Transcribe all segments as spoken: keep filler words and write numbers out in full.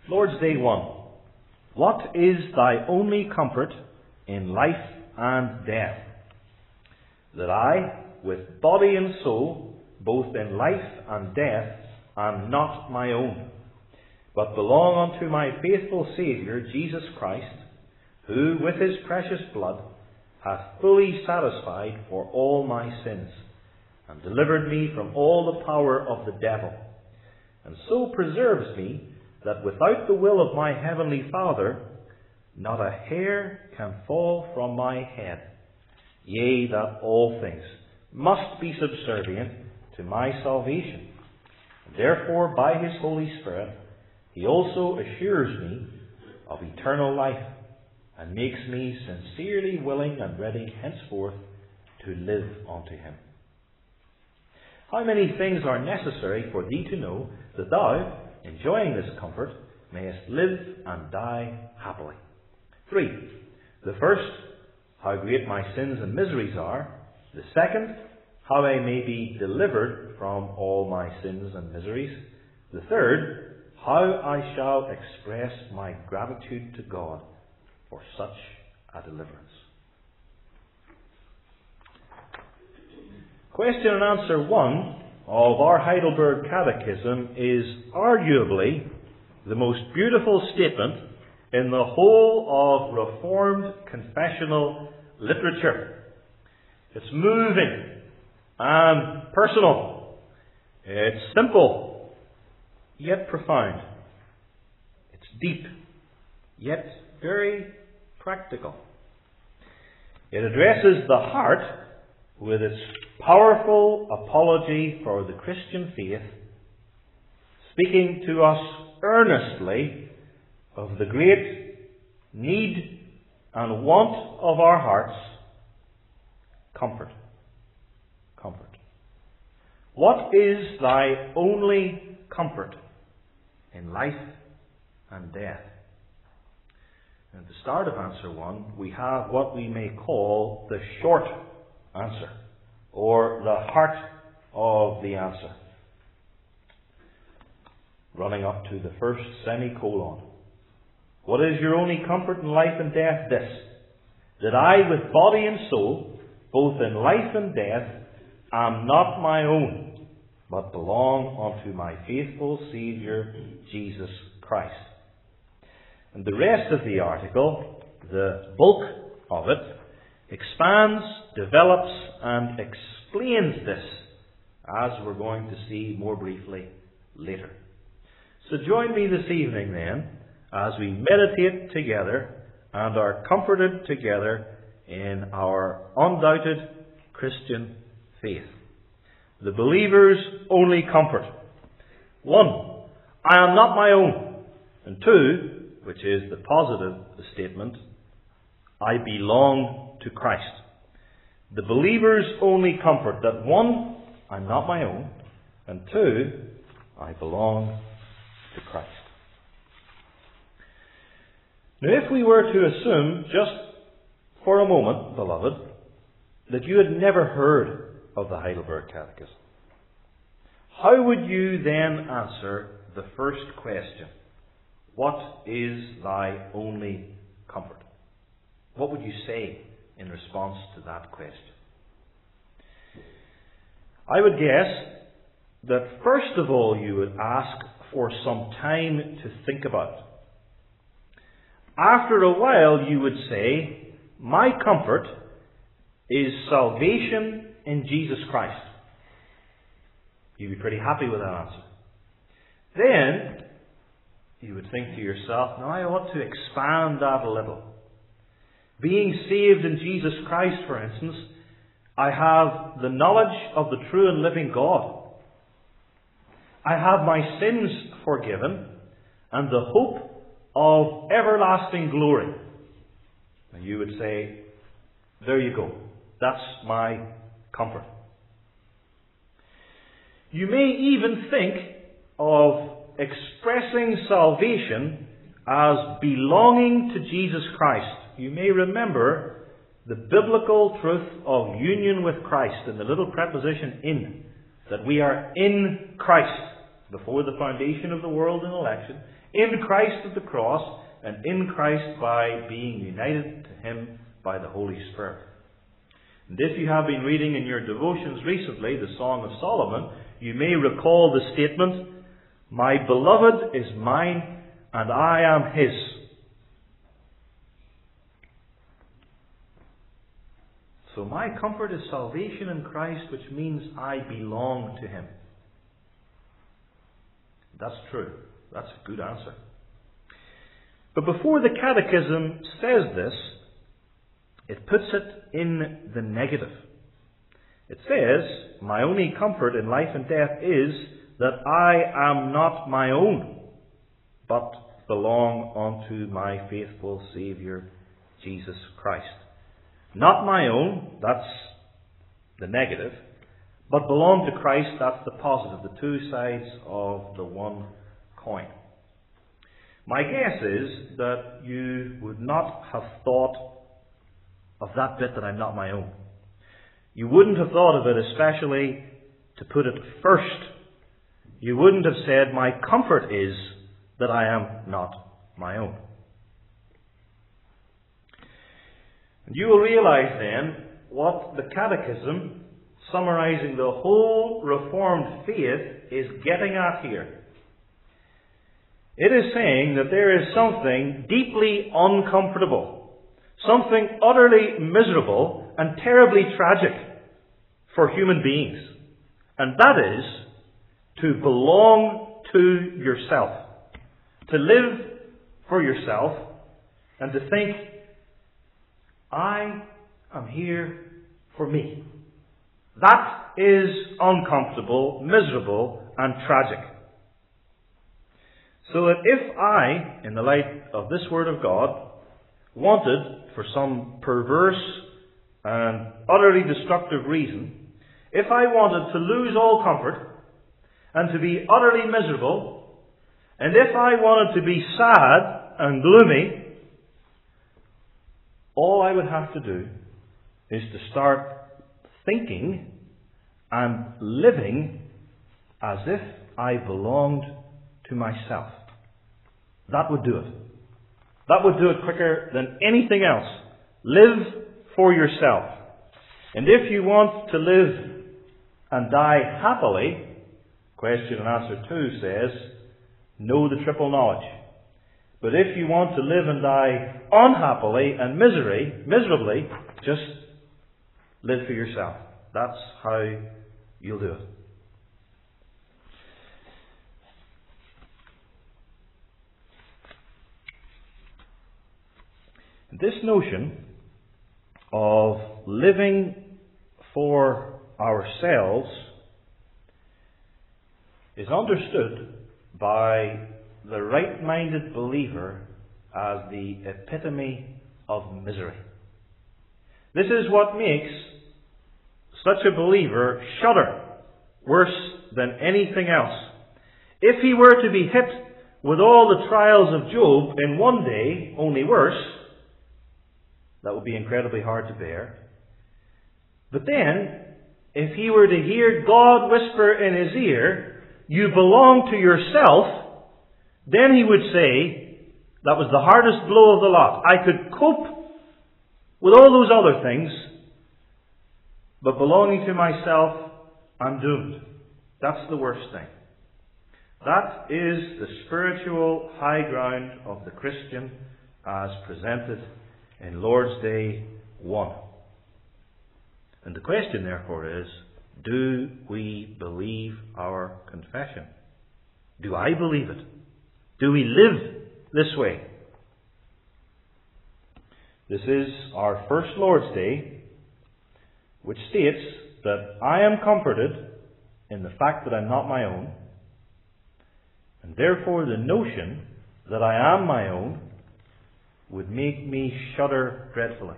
Lord's Day one. What is thy only comfort in life and death? That I, with body and soul, both in life and death, am not my own, but belong unto my faithful Saviour, Jesus Christ, who with his precious blood hath fully satisfied for all my sins, and delivered me from all the power of the devil, and so preserves me, that without the will of my heavenly Father, not a hair can fall from my head. Yea, that all things must be subservient to my salvation. And therefore, by his Holy Spirit, he also assures me of eternal life, and makes me sincerely willing and ready henceforth to live unto him. How many things are necessary for thee to know that thou, enjoying this comfort, mayest live and die happily? Three. The first, how great my sins and miseries are. The second, how I may be delivered from all my sins and miseries. The third, how I shall express my gratitude to God for such a deliverance. Question and answer one of our Heidelberg Catechism is arguably the most beautiful statement in the whole of Reformed confessional literature. It's moving and personal. It's simple, yet profound. It's deep, yet very practical. It addresses the heart with its powerful apology for the Christian faith, speaking to us earnestly of the great need and want of our hearts: comfort. Comfort. What is thy only comfort in life and death? And at the start of answer one, we have what we may call the short answer, or the heart of the answer, running up to the first semicolon. What is your only comfort in life and death? This, that I with body and soul, both in life and death, am not my own, but belong unto my faithful Saviour, Jesus Christ. And the rest of the article, the bulk of it, expands, develops, and explains this, as we're going to see more briefly later. So join me this evening then, as we meditate together and are comforted together in our undoubted Christian faith. The believer's only comfort. One, I am not my own. And two, which is the positive statement, I belong to Christ. The believer's only comfort, that one, I'm not my own, and two, I belong to Christ. Now, if we were to assume, just for a moment, beloved, that you had never heard of the Heidelberg Catechism, how would you then answer the first question? What is thy only comfort? What would you say in response to that question? I would guess that first of all you would ask for some time to think about it. After a while you would say, my comfort is salvation in Jesus Christ. You'd be pretty happy with that answer. Then you would think to yourself, now I ought to expand that a little. Being saved in Jesus Christ, for instance, I have the knowledge of the true and living God. I have my sins forgiven and the hope of everlasting glory. And you would say, there you go. That's my comfort. You may even think of expressing salvation as belonging to Jesus Christ. You may remember the biblical truth of union with Christ in the little preposition in, that we are in Christ. before the foundation of the world in election, in Christ at the cross, and in Christ by being united to Him by the Holy Spirit. And if you have been reading in your devotions recently the Song of Solomon, you may recall the statement, "My beloved is mine, and I am his." So my comfort is salvation in Christ, which means I belong to Him. That's true. That's a good answer. But before the Catechism says this, it puts it in the negative. It says, my only comfort in life and death is that I am not my own, but belong unto my faithful Saviour, Jesus Christ. Not my own, that's the negative, but belong to Christ, that's the positive, the two sides of the one coin. My guess is that you would not have thought of that bit that I'm not my own. You wouldn't have thought of it, especially to put it first. You wouldn't have said, my comfort is that I am not my own. And you will realize then what the Catechism, summarizing the whole Reformed faith, is getting at here. It is saying that there is something deeply uncomfortable, something utterly miserable and terribly tragic for human beings. And that is to belong to yourself, to live for yourself, and to think, I am here for me. That is uncomfortable, miserable, and tragic. So that if I, in the light of this Word of God, wanted, for some perverse and utterly destructive reason, if I wanted to lose all comfort and to be utterly miserable, and if I wanted to be sad and gloomy, all I would have to do is to start thinking and living as if I belonged to myself. That would do it. That would do it quicker than anything else. Live for yourself. And if you want to live and die happily, question and answer two says, know the triple knowledge. But if you want to live and die unhappily and misery, miserably, just live for yourself. That's how you'll do it. This notion of living for ourselves is understood by the right-minded believer as the epitome of misery. This is what makes such a believer shudder worse than anything else. If he were to be hit with all the trials of Job in one day, only worse, that would be incredibly hard to bear. But then, if he were to hear God whisper in his ear, you belong to yourself, then he would say, that was the hardest blow of the lot. I could cope with all those other things, but belonging to myself, I'm doomed. That's the worst thing. That is the spiritual high ground of the Christian as presented in Lord's Day one. And the question therefore is, do we believe our confession? Do I believe it? Do we live this way? This is our first Lord's Day, which states that I am comforted in the fact that I'm not my own, and therefore the notion that I am my own would make me shudder dreadfully.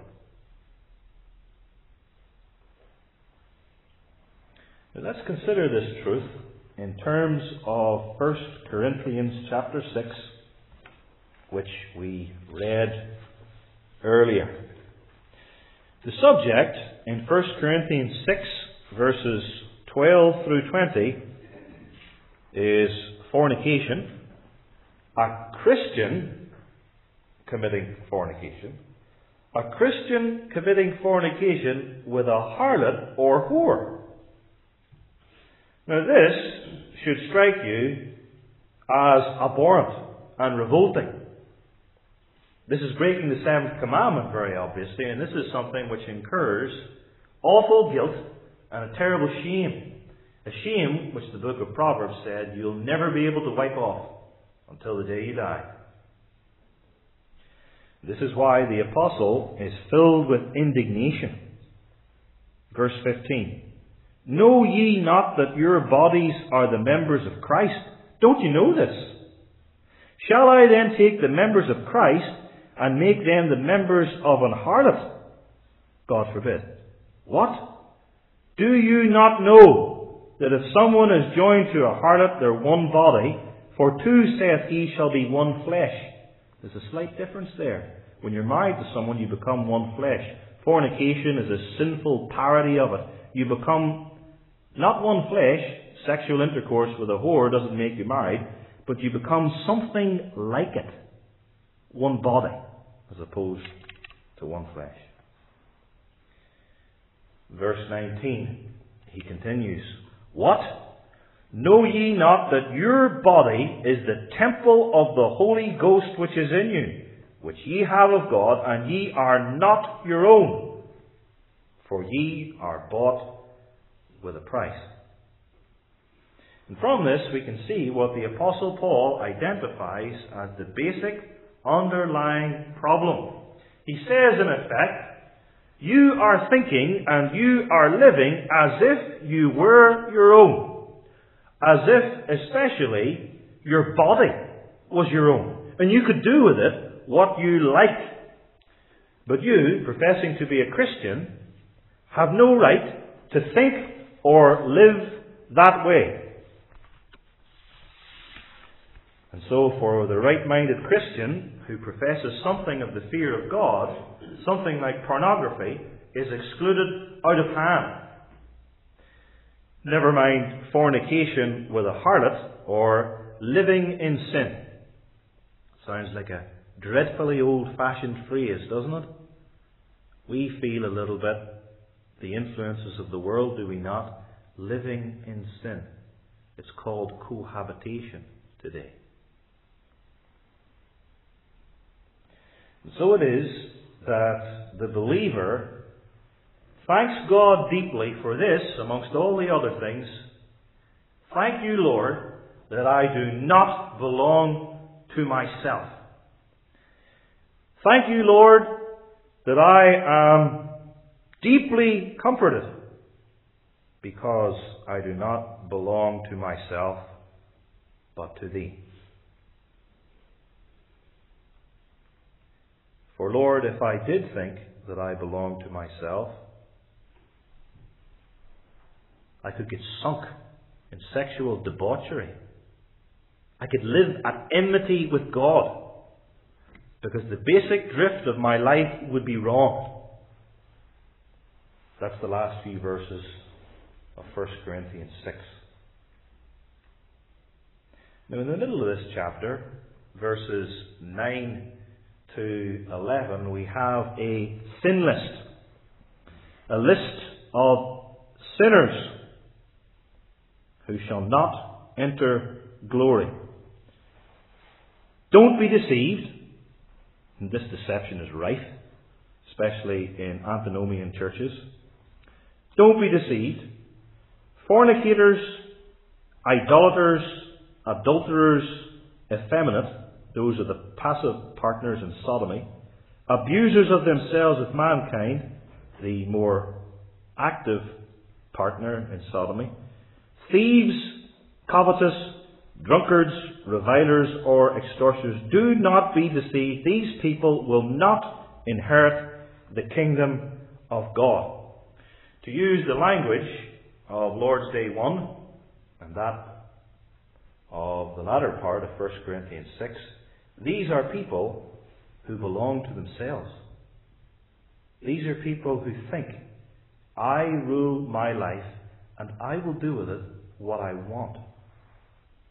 Now let's consider this truth in terms of First Corinthians chapter six, which we read earlier. The subject in First Corinthians six, verses twelve through twenty, is fornication, a Christian committing fornication, a Christian committing fornication with a harlot or whore. Now this should strike you as abhorrent and revolting. This is breaking the seventh commandment very obviously, and this is something which incurs awful guilt and a terrible shame. A shame which the book of Proverbs said you'll never be able to wipe off until the day you die. This is why the apostle is filled with indignation. Verse fifteen. Know ye not that your bodies are the members of Christ? Don't you know this? Shall I then take the members of Christ and make them the members of an harlot? God forbid. What? Do you not know that if someone is joined to a harlot, they're one body? For two, saith he, shall be one flesh. There's a slight difference there. When you're married to someone, you become one flesh. Fornication is a sinful parody of it. You become not one flesh. Sexual intercourse with a whore doesn't make you married, but you become something like it. One body, as opposed to one flesh. Verse nineteen, he continues, What? Know ye not that your body is the temple of the Holy Ghost which is in you, which ye have of God, and ye are not your own? For ye are bought with a price. And from this we can see what the Apostle Paul identifies as the basic underlying problem. He says in effect, you are thinking and you are living as if you were your own. As if, especially, your body was your own. And you could do with it what you like. But you, professing to be a Christian, have no right to think or live that way. And so for the right-minded Christian who professes something of the fear of God, something like pornography is excluded out of hand. Never mind fornication with a harlot or living in sin. Sounds like a dreadfully old-fashioned phrase, doesn't it? We feel a little bit the influences of the world, do we not? Living in sin. It's called cohabitation today. And so it is that the believer thanks God deeply for this, amongst all the other things. Thank you, Lord, that I do not belong to myself. Thank you, Lord, that I am deeply comforted because I do not belong to myself, but to Thee. For Lord, if I did think that I belonged to myself, I could get sunk in sexual debauchery. I could live at enmity with God, because the basic drift of my life would be wrong. That's the last few verses of First Corinthians six. Now, in the middle of this chapter, verses nine to eleven, we have a sin list. A list of sinners who shall not enter glory. Don't be deceived. And this deception is rife, especially in antinomian churches. Don't be deceived. Fornicators, idolaters, adulterers, effeminate, those are the passive partners in sodomy, abusers of themselves with mankind, the more active partner in sodomy, thieves, covetous, drunkards, revilers, or extortioners. Do not be deceived. These people will not inherit the kingdom of God. To use the language of Lord's Day one, and that of the latter part of First Corinthians six, these are people who belong to themselves. These are people who think, I rule my life and I will do with it what I want.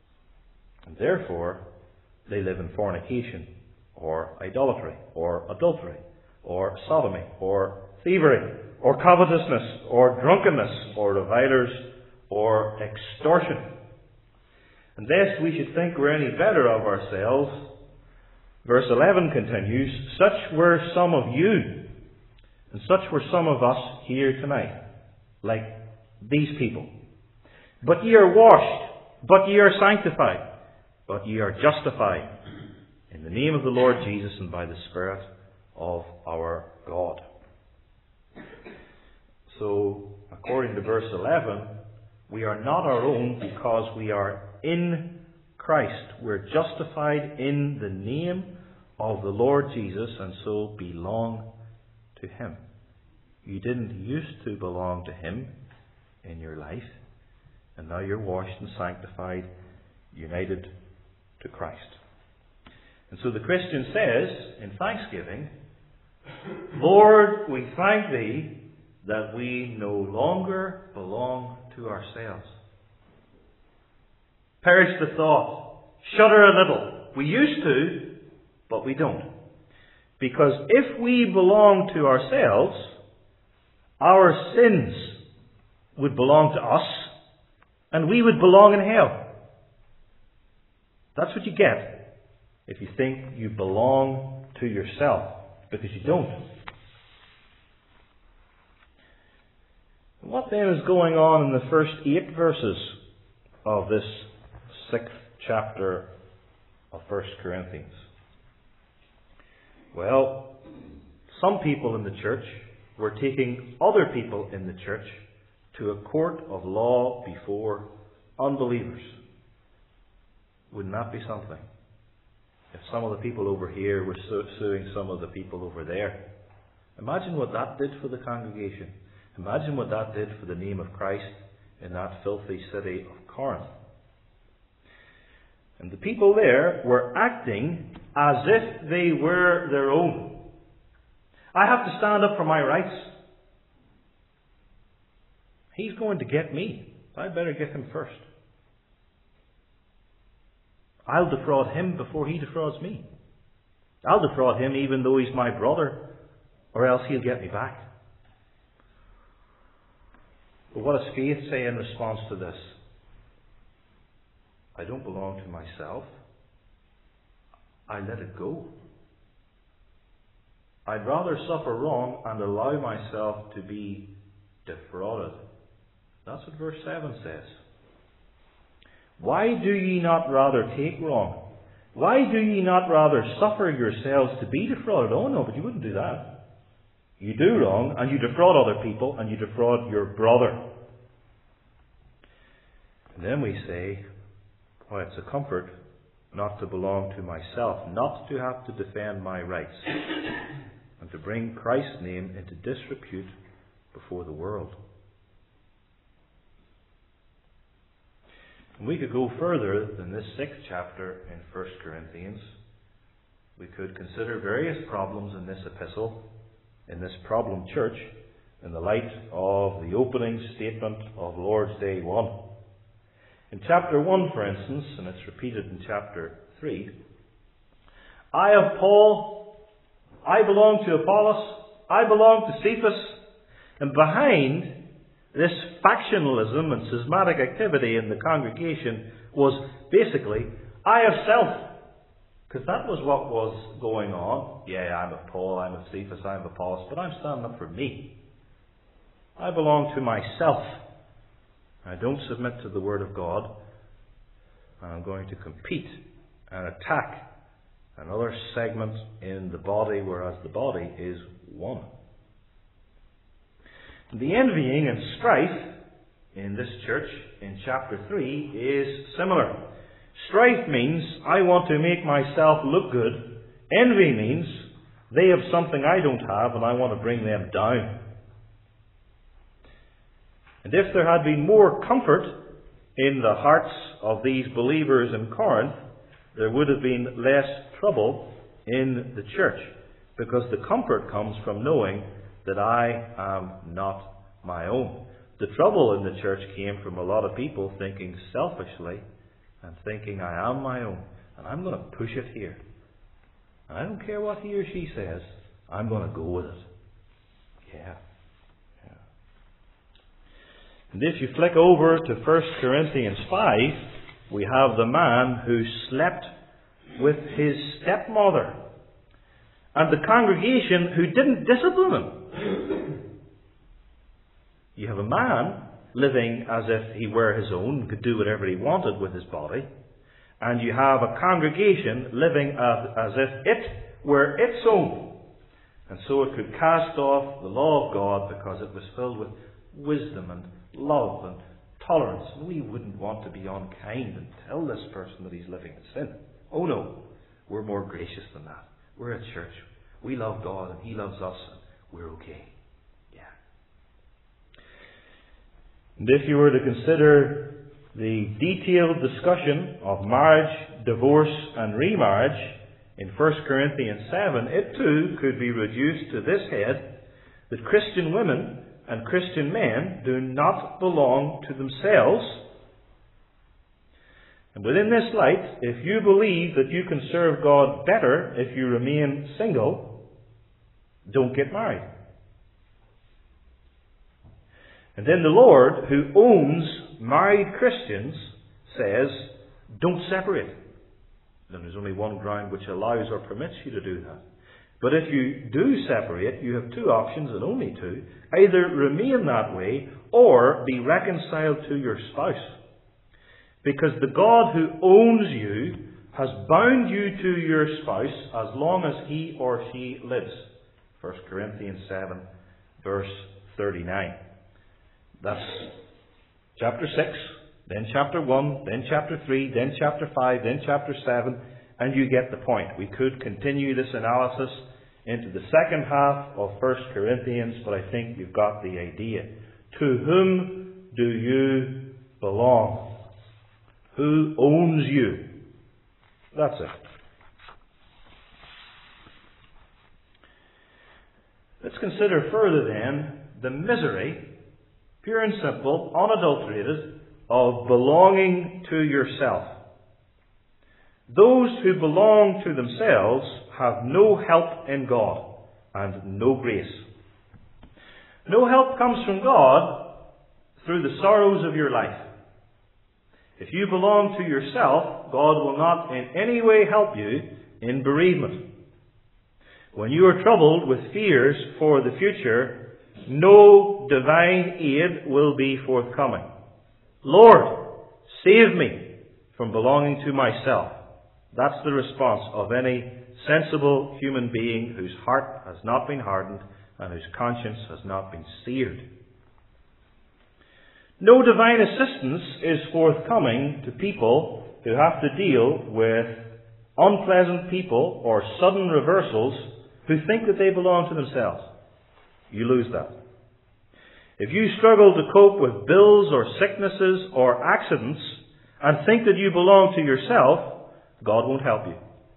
And therefore, they live in fornication, or idolatry, or adultery, or sodomy, or thievery, or covetousness, or drunkenness, or revilers, or extortion. And lest we should think we're any better of ourselves, verse eleven continues, such were some of you, and such were some of us here tonight, like these people. But ye are washed, but ye are sanctified, but ye are justified in the name of the Lord Jesus and by the Spirit of our God. So, according to verse eleven, we are not our own because we are in Christ. We're justified in the name of the Lord Jesus and so belong to Him. You didn't used to belong to Him in your life, and now you're washed and sanctified, united to Christ. And so the Christian says in thanksgiving, Lord, we thank Thee that we no longer belong to ourselves. Perish the thought, shudder a little. We used to, but we don't. Because if we belong to ourselves, our sins would belong to us, and we would belong in hell. That's what you get if you think you belong to yourself, because you don't. What then is going on in the first eight verses of this sixth chapter of First Corinthians? Well, some people in the church were taking other people in the church to a court of law before unbelievers. Wouldn't that be something? If some of the people over here were su- suing some of the people over there. Imagine what that did for the congregation. Imagine what that did for the name of Christ in that filthy city of Corinth. And the people there were acting as if they were their own. I have to stand up for my rights. He's going to get me. I better get him first. I'll defraud him before he defrauds me. I'll defraud him even though he's my brother, or else he'll get me back. But what does faith say in response to this? I don't belong to myself. I let it go. I'd rather suffer wrong and allow myself to be defrauded. That's what verse seven says. Why do ye not rather take wrong? Why do ye not rather suffer yourselves to be defrauded? Oh no, but you wouldn't do that. You do wrong and you defraud other people and you defraud your brother. And then we say, well, it's a comfort not to belong to myself, not to have to defend my rights, and to bring Christ's name into disrepute before the world. And we could go further than this sixth chapter in First Corinthians. We could consider various problems in this epistle, in this problem church, in the light of the opening statement of Lord's Day one. In chapter one, for instance, and it's repeated in chapter three, I of Paul, I belong to Apollos, I belong to Cephas, and behind this factionalism and schismatic activity in the congregation was basically, I of self. Because that was what was going on. Yeah, I'm of Paul, I'm of Cephas, I'm of Apollos, but I'm standing up for me. I belong to myself. I don't submit to the Word of God. And I'm going to compete and attack another segment in the body, whereas the body is one. The envying and strife in this church in chapter three is similar. Strife means I want to make myself look good. Envy means they have something I don't have and I want to bring them down. And if there had been more comfort in the hearts of these believers in Corinth, there would have been less trouble in the church, because the comfort comes from knowing that I am not my own. The trouble in the church came from a lot of people thinking selfishly and thinking, I am my own, and I'm going to push it here. And I don't care what he or she says, I'm going to go with it. Yeah. yeah. And if you flick over to First Corinthians five, we have the man who slept with his stepmother, and the congregation who didn't discipline him. You have a man living as if he were his own, could do whatever he wanted with his body, and you have a congregation living as, as if it were its own, and so it could cast off the law of God because it was filled with wisdom and love and tolerance. And we wouldn't want to be unkind and tell this person that he's living in sin. Oh no, we're more gracious than that. We're at church. We love God and he loves us, and we're okay. Yeah. And if you were to consider the detailed discussion of marriage, divorce and remarriage in First Corinthians seven, it too could be reduced to this head, that Christian women and Christian men do not belong to themselves. And within this light, if you believe that you can serve God better if you remain single, don't get married. And then the Lord, who owns married Christians, says, don't separate. And there's only one ground which allows or permits you to do that. But if you do separate, you have two options, and only two. Either remain that way, or be reconciled to your spouse. Because the God who owns you has bound you to your spouse as long as he or she lives. First Corinthians seven, verse thirty-nine. That's chapter six, then chapter one, then chapter three, then chapter five, then chapter seven, and you get the point. We could continue this analysis into the second half of First Corinthians, but I think you've got the idea. To whom do you belong? Who owns you? That's it. Let's consider further then the misery, pure and simple, unadulterated, of belonging to yourself. Those who belong to themselves have no help in God and no grace. No help comes from God through the sorrows of your life. If you belong to yourself, God will not in any way help you in bereavement. When you are troubled with fears for the future, no divine aid will be forthcoming. Lord, save me from belonging to myself. That's the response of any sensible human being whose heart has not been hardened and whose conscience has not been seared. No divine assistance is forthcoming to people who have to deal with unpleasant people or sudden reversals who think that they belong to themselves. You lose that. If you struggle to cope with bills or sicknesses or accidents and think that you belong to yourself, God won't help you.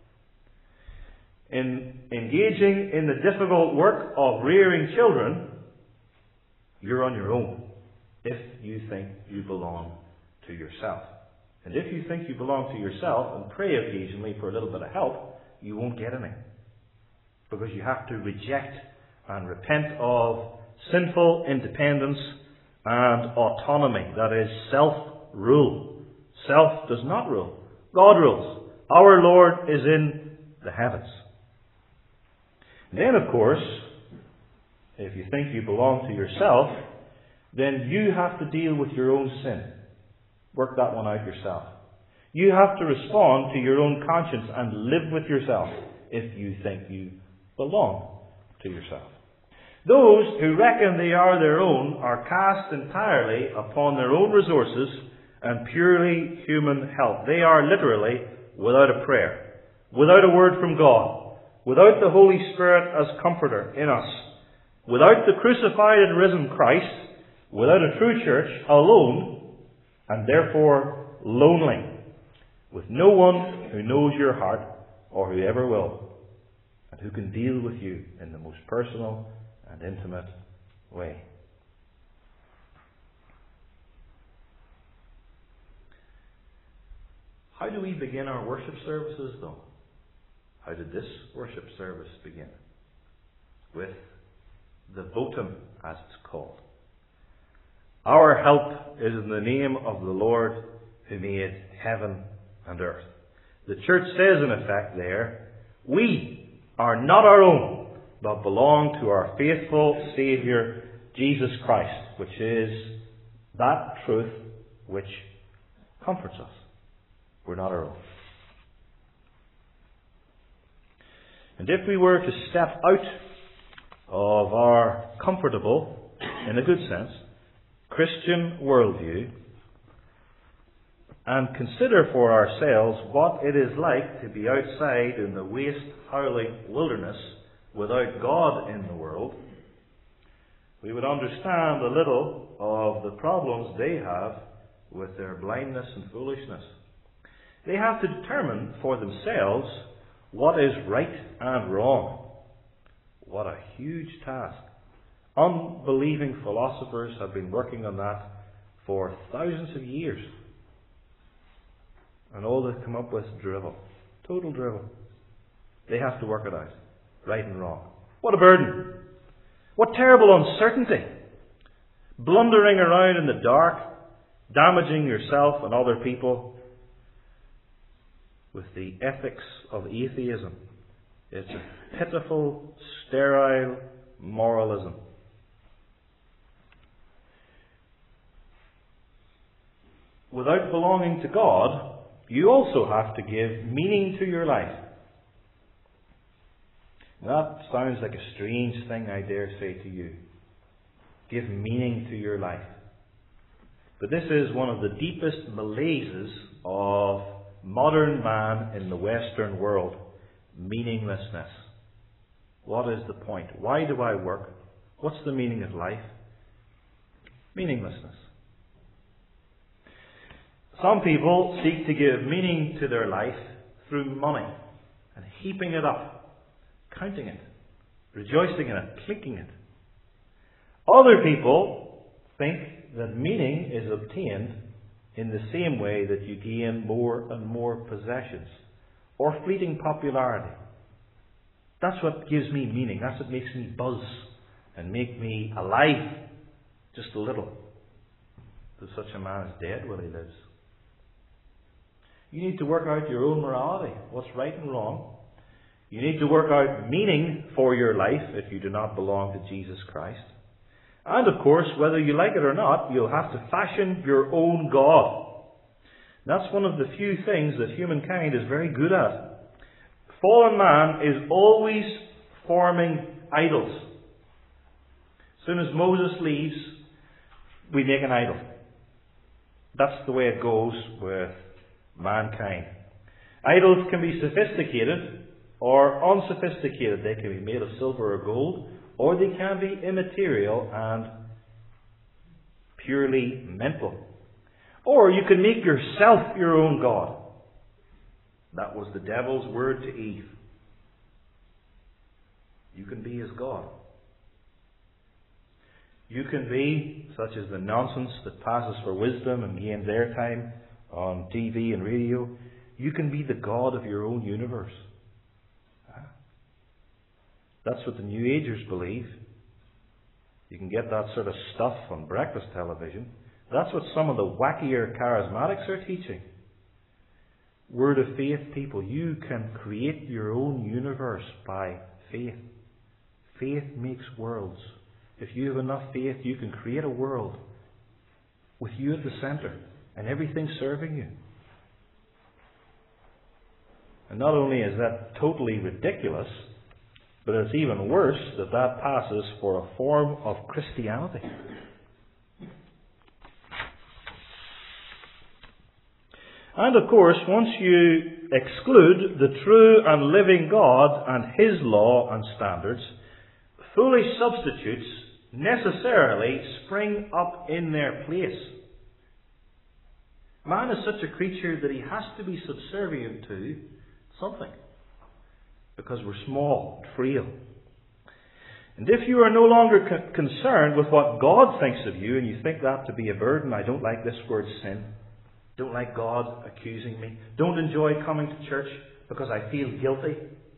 In engaging in the difficult work of rearing children, you're on your own if you think you belong to yourself. And if you think you belong to yourself and pray occasionally for a little bit of help, you won't get any. Because you have to reject and repent of sinful independence and autonomy. That is, self-rule. Self does not rule. God rules. Our Lord is in the heavens. And then, of course, if you think you belong to yourself, then you have to deal with your own sin. Work that one out yourself. You have to respond to your own conscience and live with yourself if you think you belong to yourself. Those who reckon they are their own are cast entirely upon their own resources and purely human help. They are literally without a prayer, without a word from God, without the Holy Spirit as comforter in us, without the crucified and risen Christ, without a true church, alone, and therefore lonely, with no one who knows your heart or who ever will, and who can deal with you in the most personal and intimate way. How do we begin our worship services, though? How did this worship service begin? With the votum, as it's called. Our help is in the name of the Lord who made heaven and earth. The church says, in effect there, we are not our own, but belong to our faithful Saviour, Jesus Christ, which is that truth which comforts us. We're not our own. And if we were to step out of our comfortable, in a good sense, Christian worldview and consider for ourselves what it is like to be outside in the waste, howling wilderness without God in the world, we would understand a little of the problems they have with their blindness and foolishness. They have to determine for themselves what is right and wrong. What a huge task. Unbelieving philosophers have been working on that for thousands of years. And all they've come up with is drivel. Total drivel. They have to work it out. Right and wrong. What a burden. What terrible uncertainty. Blundering around in the dark, damaging yourself and other people with the ethics of atheism. It's a pitiful, sterile moralism. Without belonging to God, you also have to give meaning to your life. That sounds like a strange thing, I dare say to you. Give meaning to your life. But this is one of the deepest malaises of modern man in the Western world. Meaninglessness. What is the point? Why do I work? What's the meaning of life? Meaninglessness. Some people seek to give meaning to their life through money and heaping it up, counting it, rejoicing in it, clinking it. Other people think that meaning is obtained in the same way that you gain more and more possessions or fleeting popularity. That's what gives me meaning. That's what makes me buzz and make me alive just a little. Though such a man is dead while he lives. You need to work out your own morality, what's right and wrong. You need to work out meaning for your life if you do not belong to Jesus Christ. And of course, whether you like it or not, you'll have to fashion your own God. That's one of the few things that humankind is very good at. Fallen man is always forming idols. As soon as Moses leaves, we make an idol. That's the way it goes with mankind. Idols can be sophisticated or unsophisticated. They can be made of silver or gold, or they can be immaterial and purely mental. Or you can make yourself your own God. That was the devil's word to Eve. You can be his God. You can be, such as the nonsense that passes for wisdom and gains airtime on T V and radio, you can be the God of your own universe. That's what the New Agers believe. You can get that sort of stuff on breakfast television. That's what some of the wackier charismatics are teaching. Word of faith people, you can create your own universe by faith. Faith makes worlds. If you have enough faith, you can create a world with you at the center and everything serving you. And not only is that totally ridiculous, but it's even worse that that passes for a form of Christianity. And of course, once you exclude the true and living God and His law and standards, foolish substitutes necessarily spring up in their place. Man is such a creature that he has to be subservient to something, because we're small, frail. And if you are no longer co- concerned with what God thinks of you, and you think that to be a burden, I don't like this word sin, Don't like God accusing me. Don't enjoy coming to church because I feel guilty.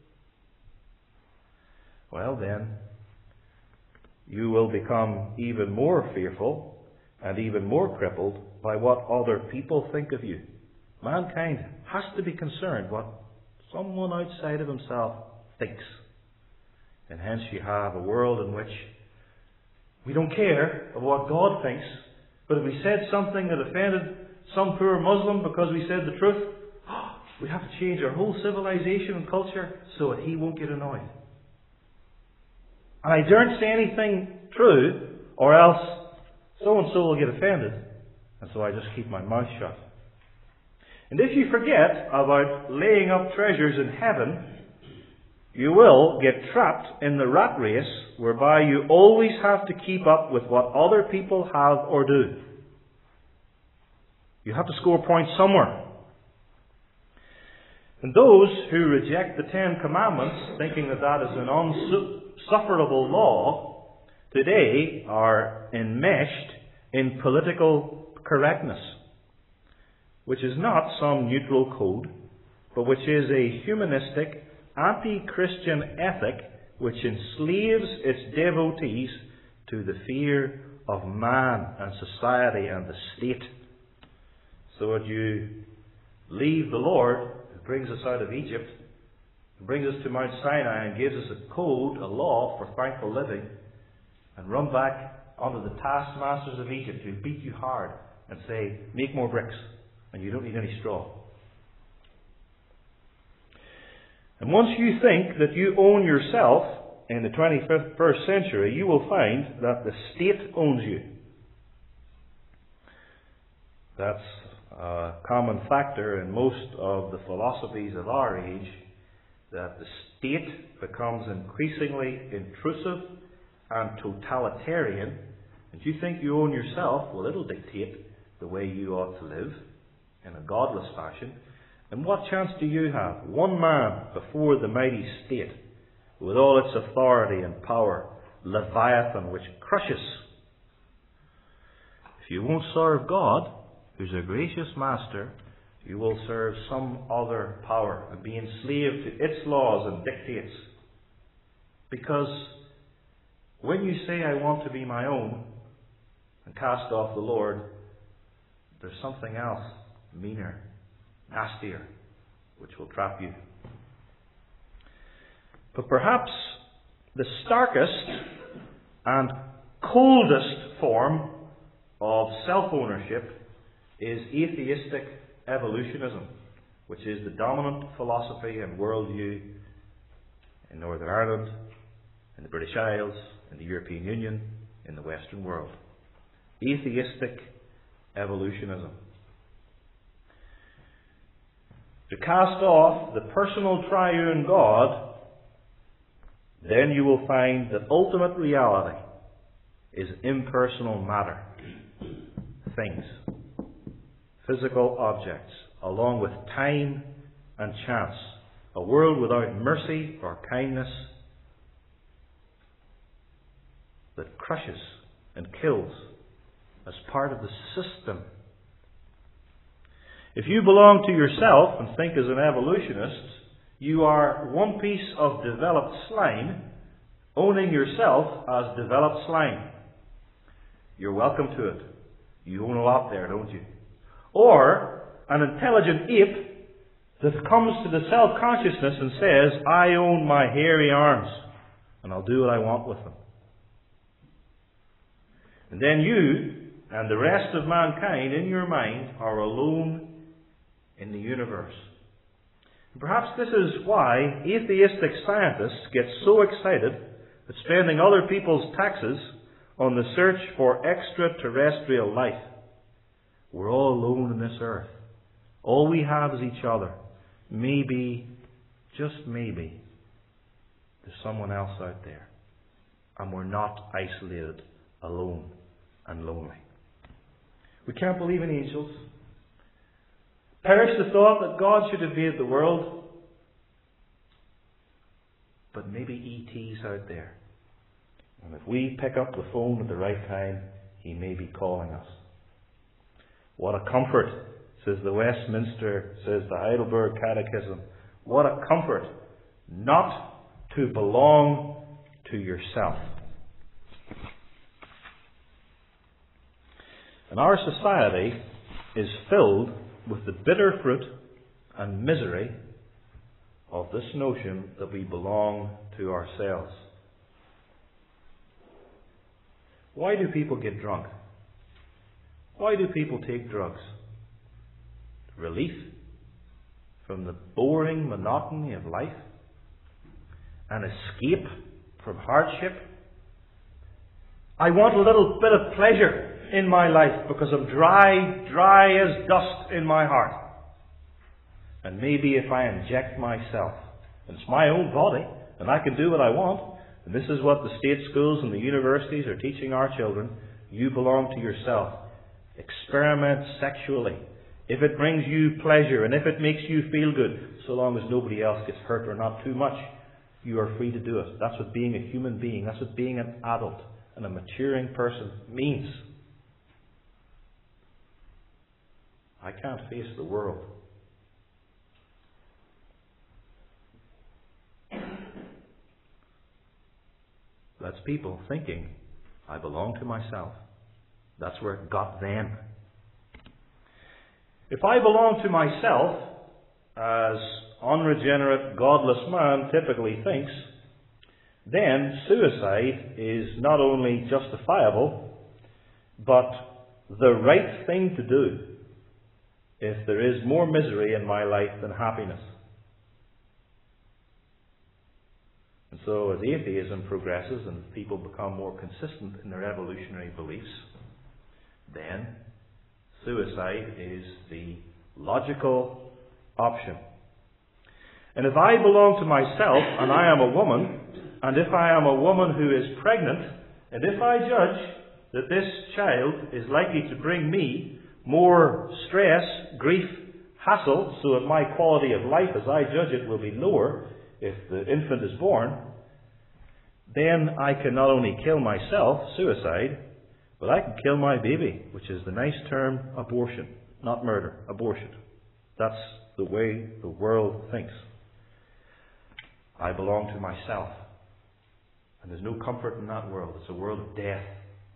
Well then, you will become even more fearful and even more crippled by what other people think of you. Mankind has to be concerned what someone outside of himself thinks. And hence you have a world in which we don't care of what God thinks, but if we said something that offended some poor Muslim because we said the truth, we have to change our whole civilization and culture so that he won't get annoyed. And I daren't say anything true, or else so-and-so will get offended. And so I just keep my mouth shut. And if you forget about laying up treasures in heaven, you will get trapped in the rat race whereby you always have to keep up with what other people have or do. You have to score points somewhere. And those who reject the Ten Commandments, thinking that that is an unsufferable law, today are enmeshed in political correctness, which is not some neutral code, but which is a humanistic, anti-Christian ethic which enslaves its devotees to the fear of man and society and the state. So that you leave the Lord who brings us out of Egypt, who brings us to Mount Sinai and gives us a code, a law for thankful living, and run back onto the taskmasters of Egypt who beat you hard and say, make more bricks and you don't need any straw. And once you think that you own yourself in the twenty-first century, you will find that the state owns you. That's a common factor in most of the philosophies of our age, that the state becomes increasingly intrusive and totalitarian. And you think you own yourself, well, it'll dictate the way you ought to live in a godless fashion. And what chance do you have? One man before the mighty state, with all its authority and power, Leviathan, which crushes. If you won't serve God, who's a gracious master, you will serve some other power and be enslaved to its laws and dictates. Because when you say, I want to be my own, and cast off the Lord, there's something else, meaner, nastier, which will trap you. But perhaps the starkest and coldest form of self-ownership is atheistic evolutionism, which is the dominant philosophy and worldview in Northern Ireland, in the British Isles, in the European Union, in the Western world. Atheistic evolutionism. To cast off the personal triune God, then you will find that ultimate reality is impersonal matter, things, physical objects, along with time and chance, a world without mercy or kindness that crushes and kills as part of the system. If you belong to yourself and think as an evolutionist, you are one piece of developed slime owning yourself as developed slime. You're welcome to it. You own a lot there, don't you? Or an intelligent ape that comes to the self-consciousness and says, I own my hairy arms and I'll do what I want with them. And then you and the rest of mankind in your mind are alone in the universe. And perhaps this is why atheistic scientists get so excited at spending other people's taxes on the search for extraterrestrial life. We're all alone in this earth. All we have is each other. Maybe, just maybe, there's someone else out there. And we're not isolated, alone, and lonely. We can't believe in angels. Perish the thought that God should invade the world. But maybe E T's out there. And if we pick up the phone at the right time, he may be calling us. What a comfort says the Westminster, says the Heidelberg Catechism, what a comfort not to belong to yourself. And our society is filled with the bitter fruit and misery of this notion that we belong to ourselves. Why do people get drunk? Why do people take drugs? Relief from the boring monotony of life? An escape from hardship? I want a little bit of pleasure in my life because I'm dry, dry as dust in my heart. And maybe if I inject myself, and it's my own body, and I can do what I want, and this is what the state schools and the universities are teaching our children, you belong to yourself. Experiment sexually. If it brings you pleasure, and if it makes you feel good, so long as nobody else gets hurt or not too much, you are free to do it. That's what being a human being, that's what being an adult and a maturing person means. I can't face the world. That's people thinking, I belong to myself. That's where it got them. If I belong to myself, as unregenerate, godless man typically thinks, then suicide is not only justifiable, but the right thing to do if there is more misery in my life than happiness. And so as atheism progresses and people become more consistent in their evolutionary beliefs, then suicide is the logical option. And if I belong to myself and I am a woman, and if I am a woman who is pregnant, and if I judge that this child is likely to bring me more stress, grief, hassle, so that my quality of life as I judge it will be lower if the infant is born, then I can not only kill myself, suicide, but I can kill my baby, which is the nice term, abortion. Not murder, abortion. That's the way the world thinks. I belong to myself. And there's no comfort in that world. It's a world of death.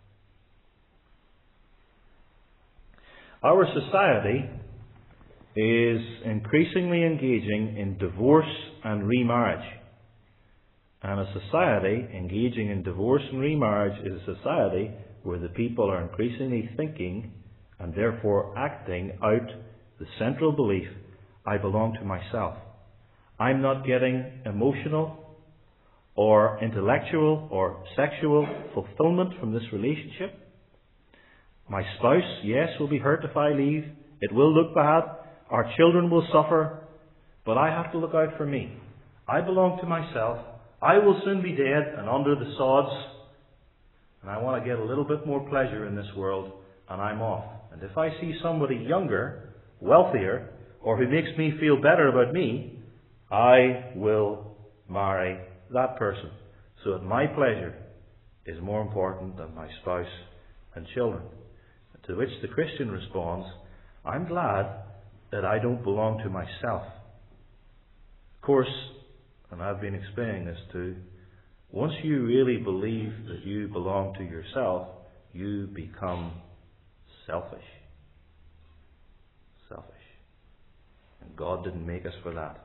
Our society is increasingly engaging in divorce and remarriage. And a society engaging in divorce and remarriage is a society where the people are increasingly thinking and therefore acting out the central belief, I belong to myself. I'm not getting emotional or intellectual or sexual fulfillment from this relationship. My spouse, yes, will be hurt if I leave. It will look bad. Our children will suffer. But I have to look out for me. I belong to myself. I will soon be dead and under the sods. And I want to get a little bit more pleasure in this world. And I'm off. And if I see somebody younger, wealthier, or who makes me feel better about me, I will marry that person. So that my pleasure is more important than my spouse and children. To which the Christian responds, I'm glad that I don't belong to myself. Of course, and I've been explaining this too, once you really believe that you belong to yourself, you become selfish. Selfish. And God didn't make us for that.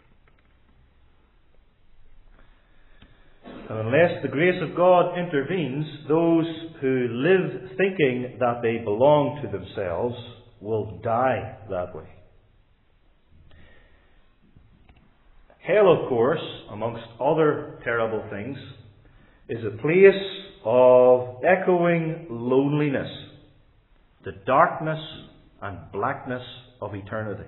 And unless the grace of God intervenes, those who live thinking that they belong to themselves will die that way. Hell, of course, amongst other terrible things, is a place of echoing loneliness, the darkness and blackness of eternity,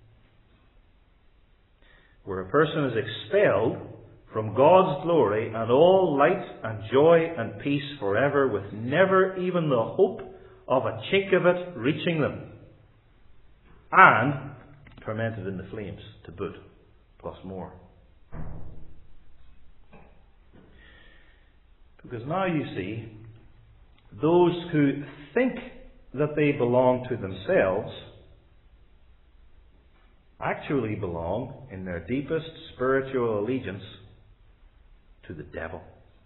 where a person is expelled from God's glory and all light and joy and peace forever, with never even the hope of a chink of it reaching them, and tormented in the flames to boot, plus more. Because now you see, those who think that they belong to themselves actually belong in their deepest spiritual allegiance to the devil,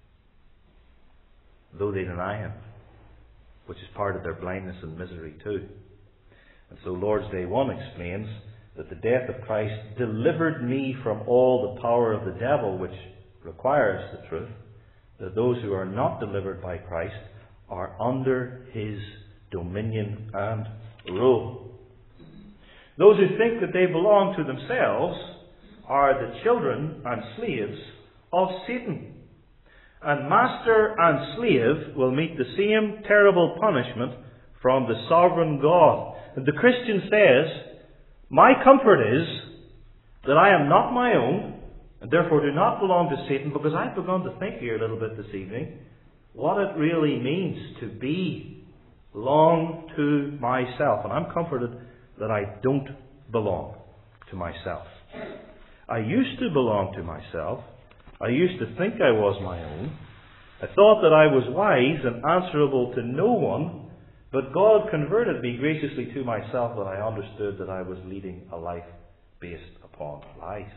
though they deny him, which is part of their blindness and misery too. And so Lord's Day one explains that the death of Christ delivered me from all the power of the devil, which requires the truth that those who are not delivered by Christ are under his dominion and rule. Those who think that they belong to themselves are the children and slaves of Satan. And master and slave will meet the same terrible punishment from the sovereign God. And the Christian says, my comfort is that I am not my own, and therefore do not belong to Satan, because I've begun to think here a little bit this evening what it really means to be belong to myself. And I'm comforted that I don't belong to myself. I used to belong to myself. I used to think I was my own. I thought that I was wise and answerable to no one, but God converted me graciously to myself, that I understood that I was leading a life based upon lies.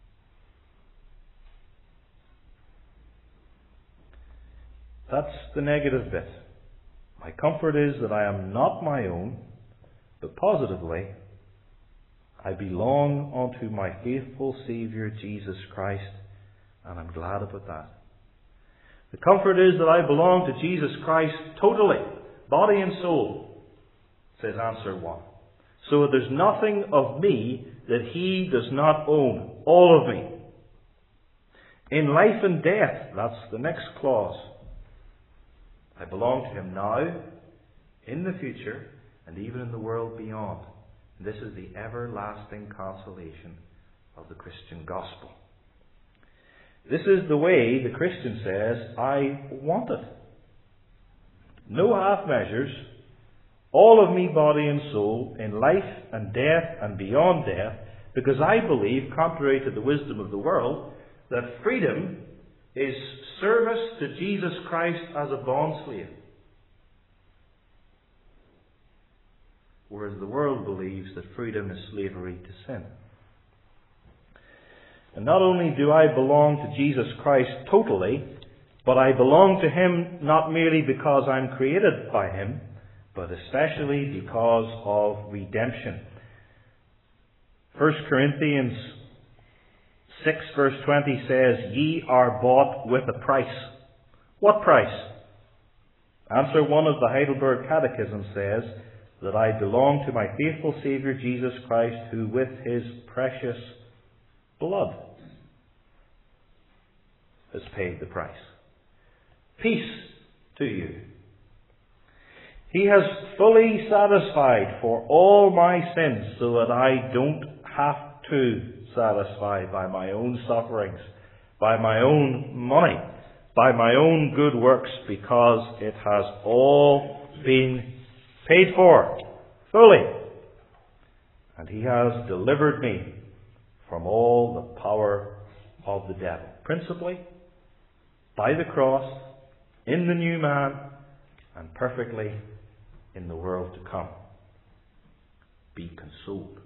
That's the negative bit. My comfort is that I am not my own, but positively, I belong unto my faithful Saviour Jesus Christ, and I'm glad about that. The comfort is that I belong to Jesus Christ totally, body and soul, says answer one. So that there's nothing of me that he does not own, all of me. In life and death, that's the next clause. I belong to him now, in the future, and even in the world beyond. And this is the everlasting consolation of the Christian gospel. This is the way the Christian says, I want it. No half measures, all of me, body and soul, in life and death and beyond death, because I believe, contrary to the wisdom of the world, that freedom is service to Jesus Christ as a bond slave. Whereas the world believes that freedom is slavery to sin. And not only do I belong to Jesus Christ totally, but I belong to him not merely because I'm created by him, but especially because of redemption. First Corinthians six verse twenty says, ye are bought with a price. What price? Answer one of the Heidelberg Catechism says that I belong to my faithful Saviour Jesus Christ, who with his precious blood has paid the price. Peace to you. He has fully satisfied for all my sins, so that I don't have to satisfy by my own sufferings, by my own money, by my own good works, because it has all been paid for fully. And he has delivered me from all the power of the devil, principally by the cross, in the new man, and perfectly in the world to come. Be consoled.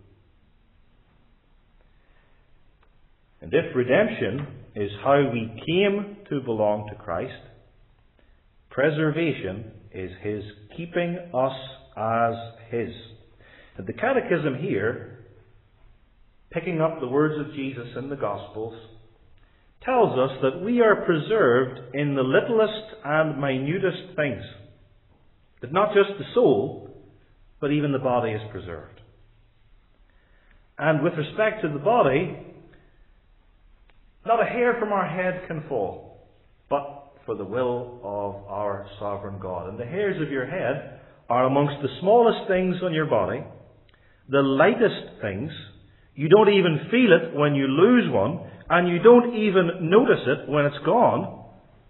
And if redemption is how we came to belong to Christ, preservation is his keeping us as his. And the Catechism here, picking up the words of Jesus in the Gospels, tells us that we are preserved in the littlest and minutest things. That not just the soul, but even the body is preserved. And with respect to the body, not a hair from our head can fall, but for the will of our sovereign God. And the hairs of your head are amongst the smallest things on your body, the lightest things. You don't even feel it when you lose one, and you don't even notice it when it's gone,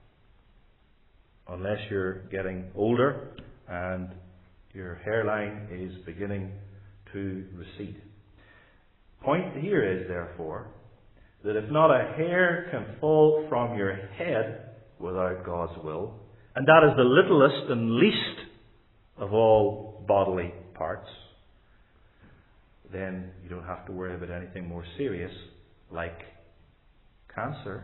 unless you're getting older and your hairline is beginning to recede. Point here is, therefore, that if not a hair can fall from your head without God's will, and that is the littlest and least of all bodily parts, then you don't have to worry about anything more serious like cancer,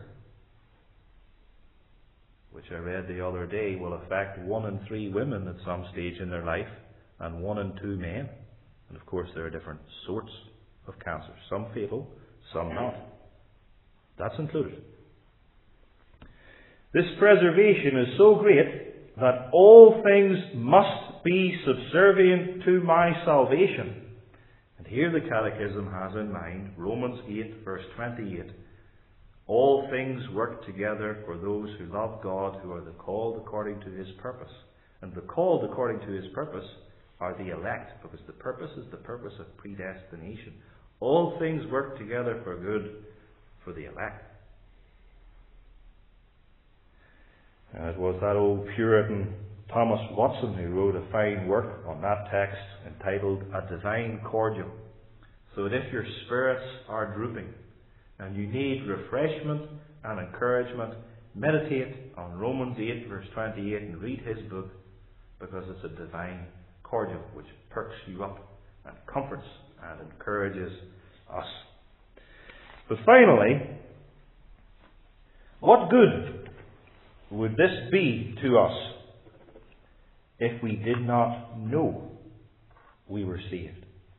which I read the other day will affect one in three women at some stage in their life and one in two men. And of course there are different sorts of cancer, some fatal, some not. That's included. This preservation is so great that all things must be subservient to my salvation. And here the Catechism has in mind Romans eight verse twenty-eight. All things work together for those who love God, who are the called according to His purpose. And the called according to His purpose are the elect, because the purpose is the purpose of predestination. All things work together for good for the elect. And it was that old Puritan Thomas Watson who wrote a fine work on that text entitled A Divine Cordial. So that if your spirits are drooping and you need refreshment and encouragement, meditate on Romans eight verse twenty-eight and read his book, because it's a divine cordial which perks you up and comforts and encourages us. But finally, what good would this be to us if we did not know we were saved?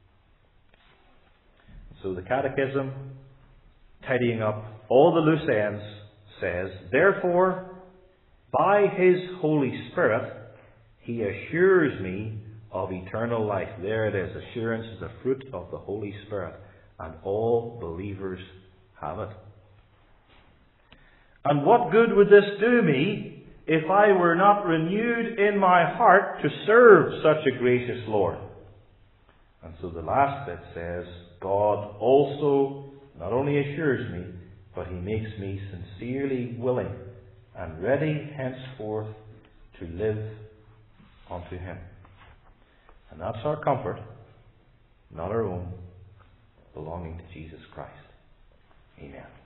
So the Catechism, tidying up all the loose ends, says, therefore, by His Holy Spirit, He assures me of eternal life. There it is. Assurance is a fruit of the Holy Spirit, and all believers have it. And what good would this do me if I were not renewed in my heart to serve such a gracious Lord? And so the last bit says, God also not only assures me, but He makes me sincerely willing and ready henceforth to live unto Him. And that's our comfort, not our own, belonging to Jesus Christ. Amen.